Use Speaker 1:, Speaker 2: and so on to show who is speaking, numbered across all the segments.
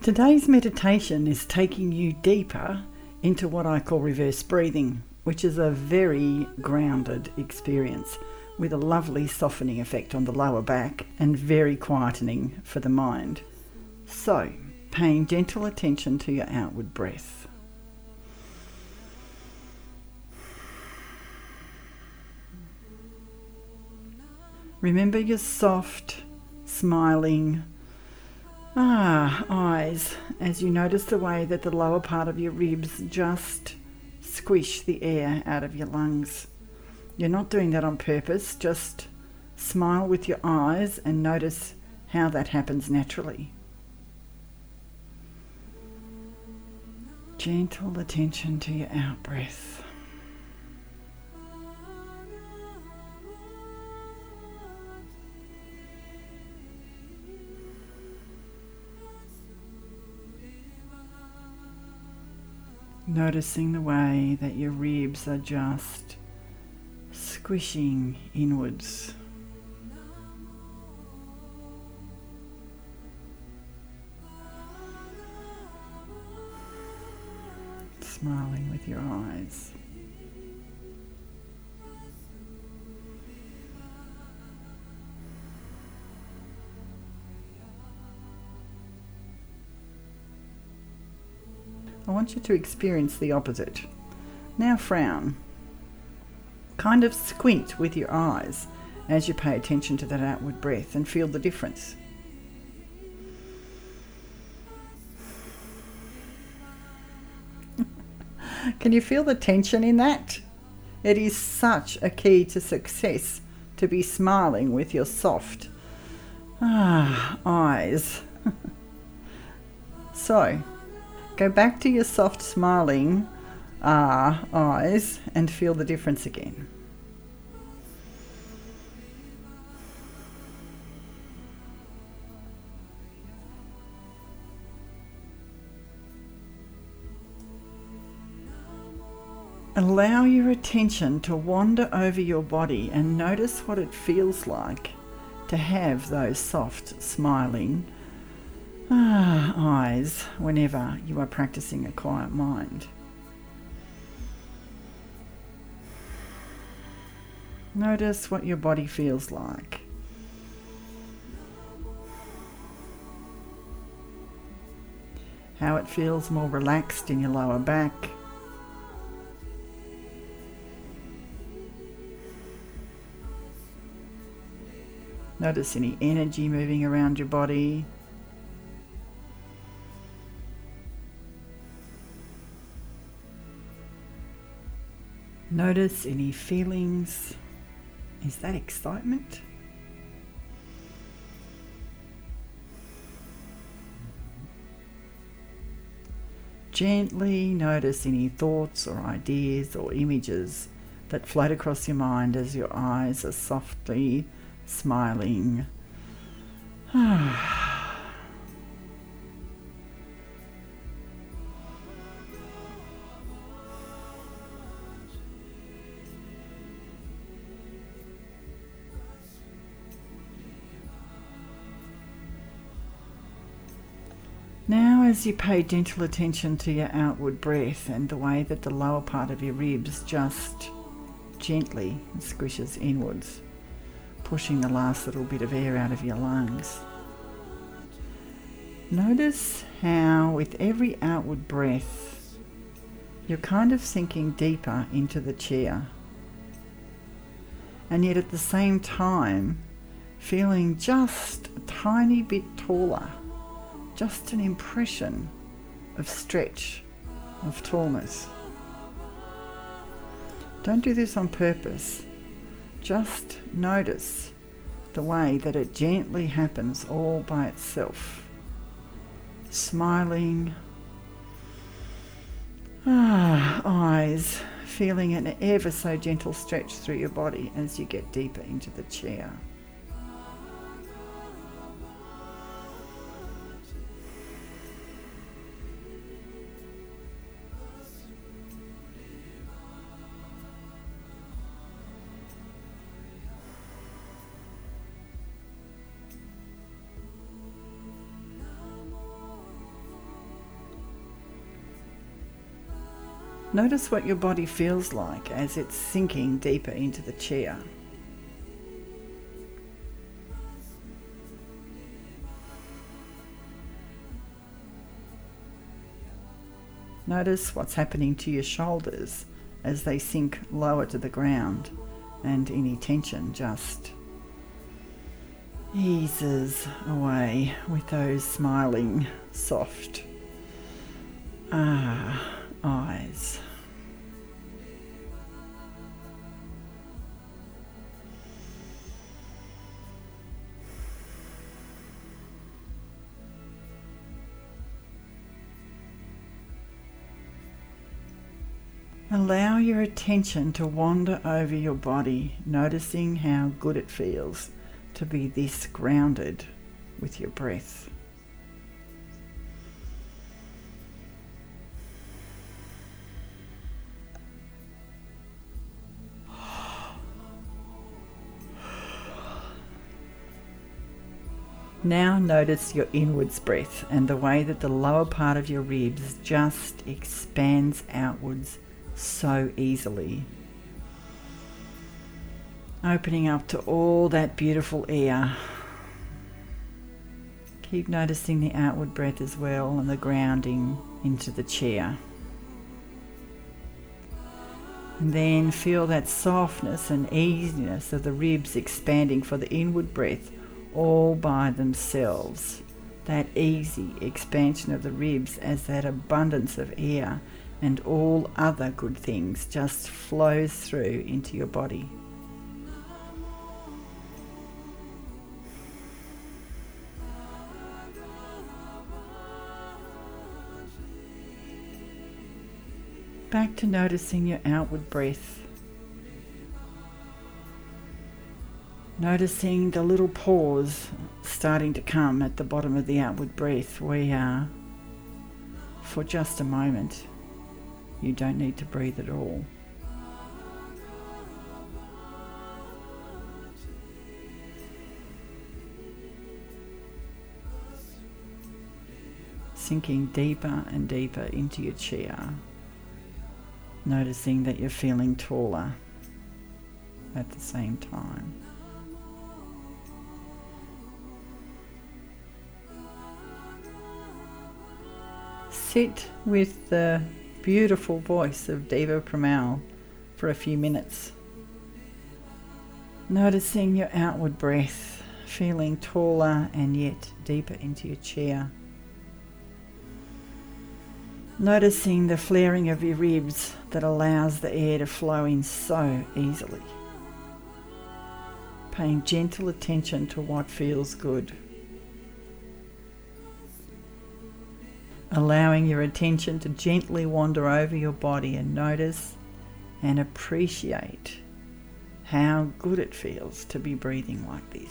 Speaker 1: Today's meditation is taking you deeper into what I call reverse breathing, which is a very grounded experience with a lovely softening effect on the lower back and very quietening for the mind. So, paying gentle attention to your outward breath. Remember your soft, smiling eyes as you notice the way that the lower part of your ribs just squish the air out of your lungs. You're not doing that on purpose, just smile with your eyes and notice how that happens naturally. Gentle attention to your out-breath. Noticing the way that your ribs are just squishing inwards. Smiling with your eyes. I want you to experience the opposite. Now frown. Kind of squint with your eyes as you pay attention to that outward breath and feel the difference. Can you feel the tension in that? It is such a key to success to be smiling with your soft eyes. So, go back to your soft smiling eyes and feel the difference again. Allow your attention to wander over your body and notice what it feels like to have those soft smiling eyes whenever you are practicing a quiet mind. Notice what your body feels like. How it feels more relaxed in your lower back. Notice any energy moving around your body. Notice any feelings. Is that excitement? Gently notice any thoughts or ideas or images that float across your mind as your eyes are softly smiling. Now, as you pay gentle attention to your outward breath and the way that the lower part of your ribs just gently squishes inwards, pushing the last little bit of air out of your lungs. Notice how with every outward breath you're kind of sinking deeper into the chair, and yet at the same time feeling just a tiny bit taller, just an impression of stretch, of tallness. Don't do this on purpose. Just notice the way that it gently happens all by itself. Smiling, eyes, feeling an ever so gentle stretch through your body as you get deeper into the chair. Notice what your body feels like as it's sinking deeper into the chair. Notice what's happening to your shoulders as they sink lower to the ground, and any tension just eases away with those smiling, soft eyes. Allow your attention to wander over your body, noticing how good it feels to be this grounded with your breath. Now notice your inwards breath and the way that the lower part of your ribs just expands outwards so easily, opening up to all that beautiful air. Keep noticing the outward breath as well and the grounding into the chair. And then feel that softness and easiness of the ribs expanding for the inward breath all by themselves. That easy expansion of the ribs as that abundance of air and all other good things just flows through into your body. Back to noticing your outward breath. Noticing the little pause starting to come at the bottom of the outward breath where for just a moment you don't need to breathe at all. Sinking deeper and deeper into your chair, noticing that you're feeling taller at the same time. Sit with the beautiful voice of Deva Premal for a few minutes, noticing your outward breath, feeling taller and yet deeper into your chair. Noticing the flaring of your ribs that allows the air to flow in so easily. Paying gentle attention to what feels good. Allowing your attention to gently wander over your body and notice and appreciate how good it feels to be breathing like this.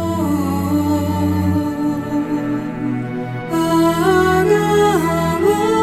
Speaker 2: Bhagavate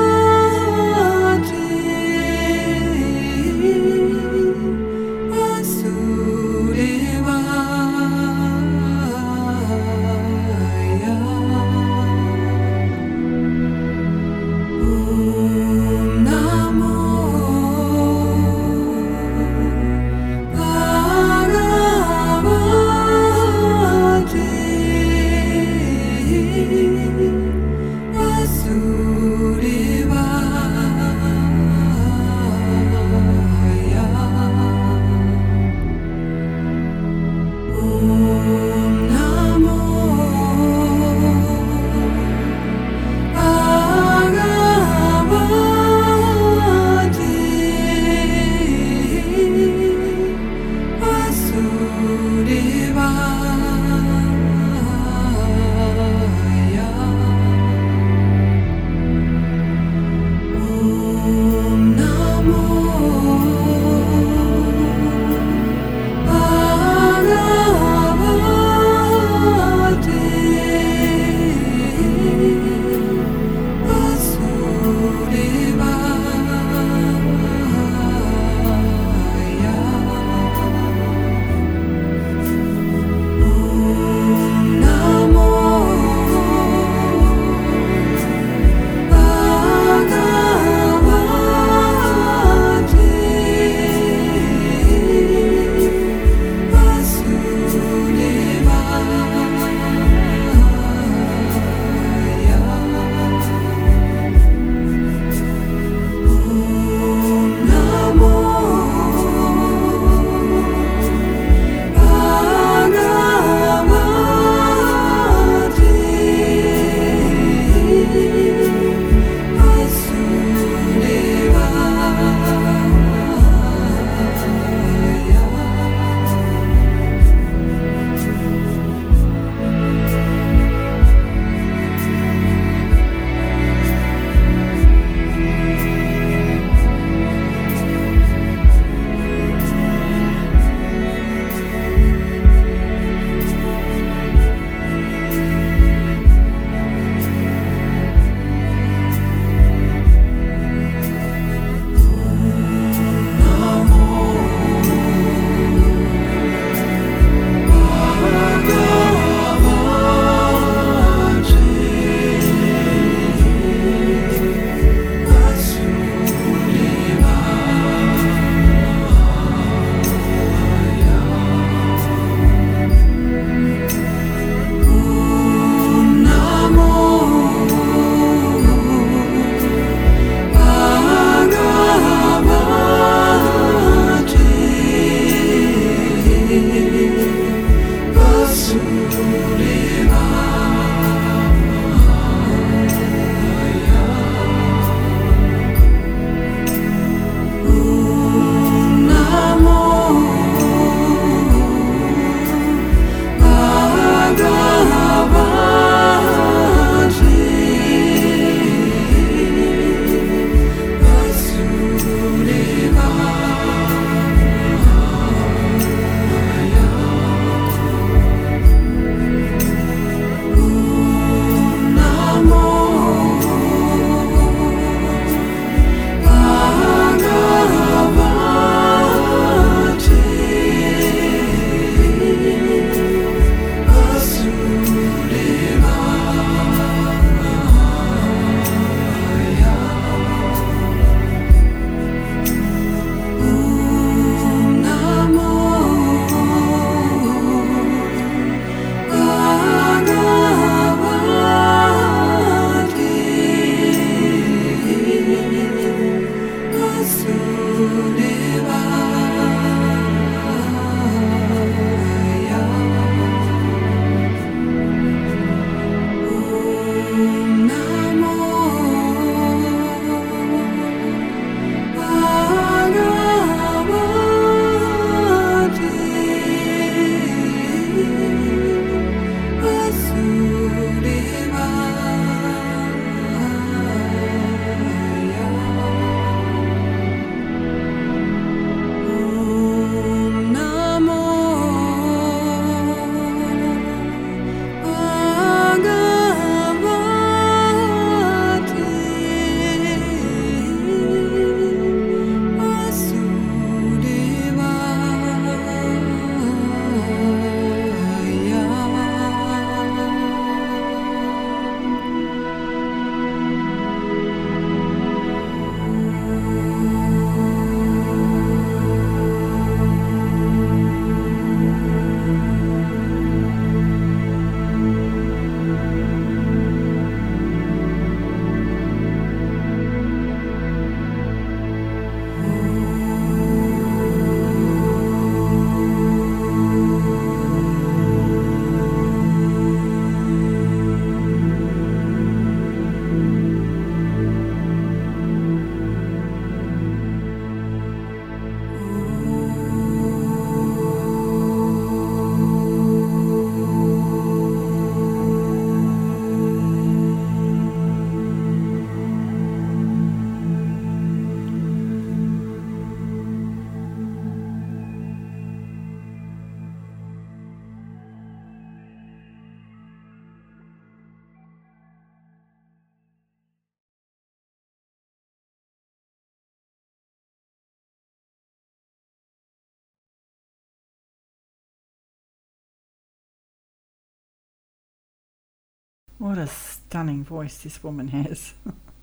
Speaker 1: What a stunning voice this woman has.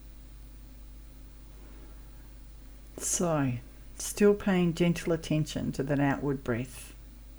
Speaker 1: So, still paying gentle attention to that outward breath.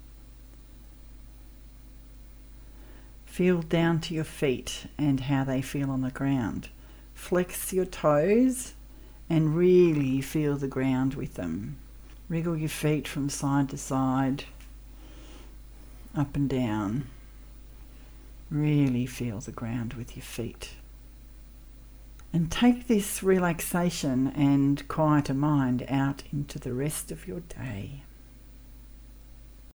Speaker 1: Feel down to your feet and how they feel on the ground. Flex your toes and really feel the ground with them. Wriggle your feet from side to side, up and down. Really feel the ground with your feet. And take this relaxation and quieter mind out into the rest of your day.